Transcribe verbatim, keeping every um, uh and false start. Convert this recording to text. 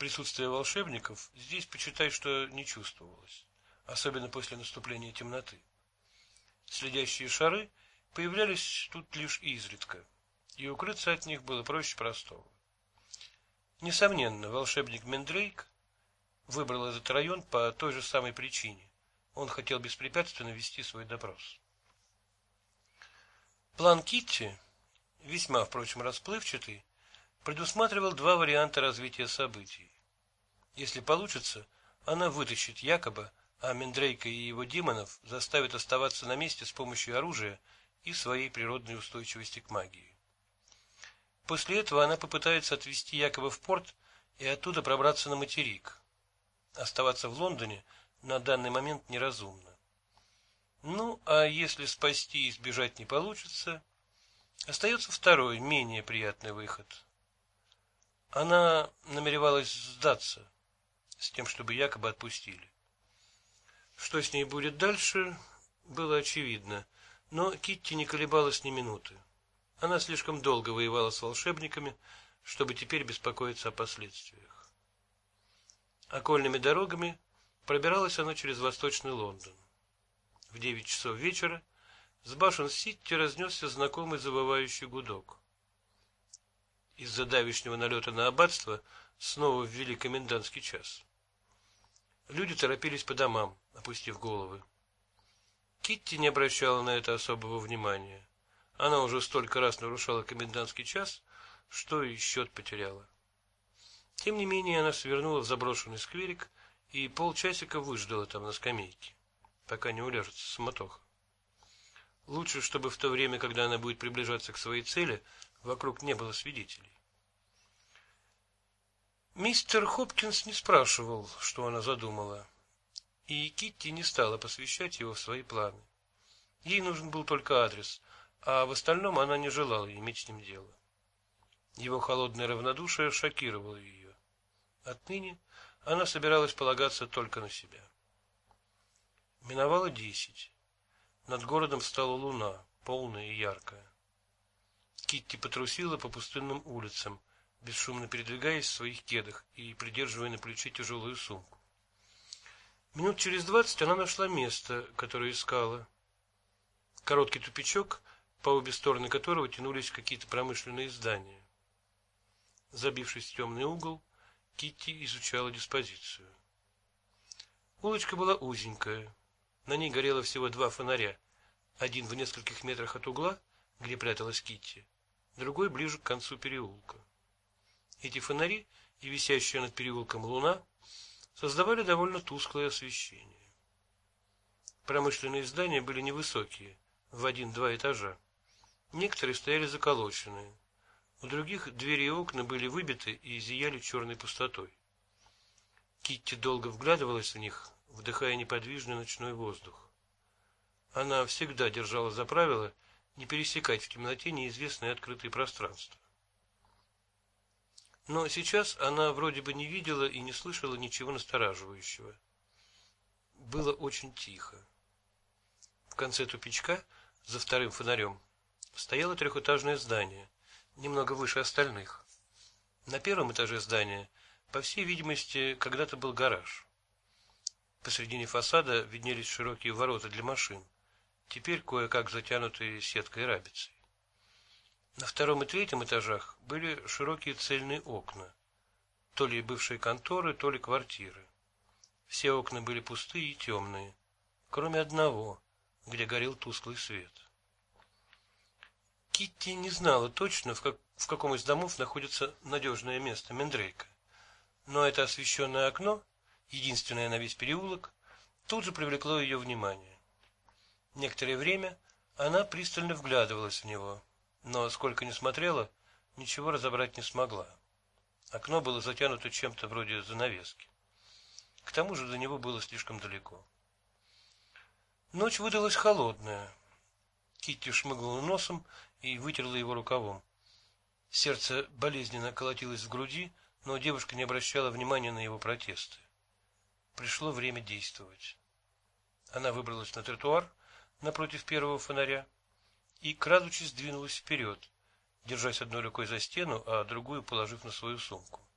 Присутствие волшебников здесь, почитай, что не чувствовалось, особенно после наступления темноты. Следящие шары появлялись тут лишь изредка, и укрыться от них было проще простого. Несомненно, волшебник Мендрейк выбрал этот район по той же самой причине. Он хотел беспрепятственно вести свой допрос. План Китти, весьма, впрочем, расплывчатый, предусматривал два варианта развития событий. Если получится, она вытащит Якоба, а Мендрейка и его демонов заставит оставаться на месте с помощью оружия и своей природной устойчивости к магии. После этого она попытается отвезти Якоба в порт и оттуда пробраться на материк. Оставаться в Лондоне на данный момент неразумно. Ну, а если спасти и сбежать не получится, остается второй, менее приятный выход. Она намеревалась сдаться, с тем, чтобы Якоба отпустили. Что с ней будет дальше, было очевидно, но Китти не колебалась ни минуты. Она слишком долго воевала с волшебниками, чтобы теперь беспокоиться о последствиях. Окольными дорогами пробиралась она через восточный Лондон. В девять часов вечера с башен Ситти разнесся знакомый завывающий гудок. Из-за давешнего налета на аббатство снова ввели комендантский час. Люди торопились по домам, опустив головы. Китти не обращала на это особого внимания. Она уже столько раз нарушала комендантский час, что и счет потеряла. Тем не менее, она свернула в заброшенный скверик и полчасика выждала там на скамейке, пока не уляжется суматоха. Лучше, чтобы в то время, когда она будет приближаться к своей цели, вокруг не было свидетелей. Мистер Хопкинс не спрашивал, что она задумала, и Китти не стала посвящать его в свои планы. Ей нужен был только адрес, а в остальном она не желала иметь с ним дело. Его холодное равнодушие шокировало ее. Отныне она собиралась полагаться только на себя. Миновало десять. Над городом встала луна, полная и яркая. Китти потрусила по пустынным улицам, бесшумно передвигаясь в своих кедах и придерживая на плече тяжелую сумку. Минут через двадцать она нашла место, которое искала. Короткий тупичок, по обе стороны которого тянулись какие-то промышленные здания. Забившись в темный угол, Китти изучала диспозицию. Улочка была узенькая. На ней горело всего два фонаря. Один в нескольких метрах от угла, где пряталась Китти, другой ближе к концу переулка. Эти фонари и висящая над переулком луна создавали довольно тусклое освещение. Промышленные здания были невысокие, в один-два этажа. Некоторые стояли заколоченные, у других двери и окна были выбиты и зияли черной пустотой. Китти долго вглядывалась в них, вдыхая неподвижный ночной воздух. Она всегда держала за правило не пересекать в темноте неизвестные открытые пространства. Но сейчас она вроде бы не видела и не слышала ничего настораживающего. Было очень тихо. В конце тупичка, за вторым фонарем, стояло трехэтажное здание, немного выше остальных. На первом этаже здания, по всей видимости, когда-то был гараж. Посредине фасада виднелись широкие ворота для машин, теперь кое-как затянутые сеткой рабицей. На втором и третьем этажах были широкие цельные окна, то ли бывшие конторы, то ли квартиры. Все окна были пустые и темные, кроме одного, где горел тусклый свет. Китти не знала точно, в, как, в каком из домов находится надежное место Мендрейка, но это освещенное окно, единственное на весь переулок, тут же привлекло ее внимание. Некоторое время она пристально вглядывалась в него, но сколько ни смотрела, ничего разобрать не смогла. Окно было затянуто чем-то вроде занавески. К тому же до него было слишком далеко. Ночь выдалась холодная. Китти шмыгнула носом и вытерла его рукавом. Сердце болезненно колотилось в груди, но девушка не обращала внимания на его протесты. Пришло время действовать. Она выбралась на тротуар напротив первого фонаря и, крадучись, двинулась вперед, держась одной рукой за стену, а другую положив на свою сумку.